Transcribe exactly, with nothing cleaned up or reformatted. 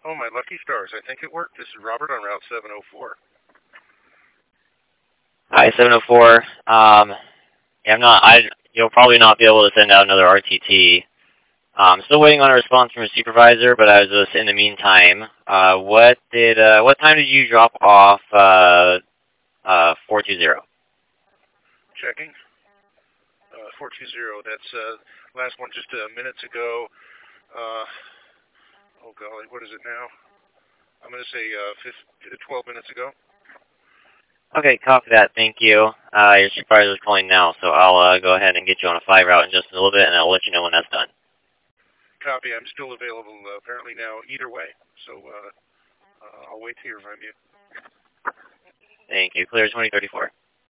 Oh, my lucky stars. I think it worked. This is Robert on Route seven oh four. Hi, seven oh four. Um, yeah, I'm not, I, you'll probably not be able to send out another R T T. Um, still waiting on a response from a supervisor, but I was just in the meantime. Uh, what did, uh, what time did you drop off, uh, uh, four two zero? Checking. Uh, four two zero. That's, uh, last one just uh, minutes ago. Uh, oh, golly, what is it now? I'm going to say uh, twelve minutes ago. Okay, copy that. Thank you. Uh, your supervisor is calling now, so I'll uh, go ahead and get you on a five route in just a little bit, and I'll let you know when that's done. Copy. I'm still available uh, apparently now either way, so uh, uh, I'll wait to hear from you. Thank you. Clear twenty thirty-four.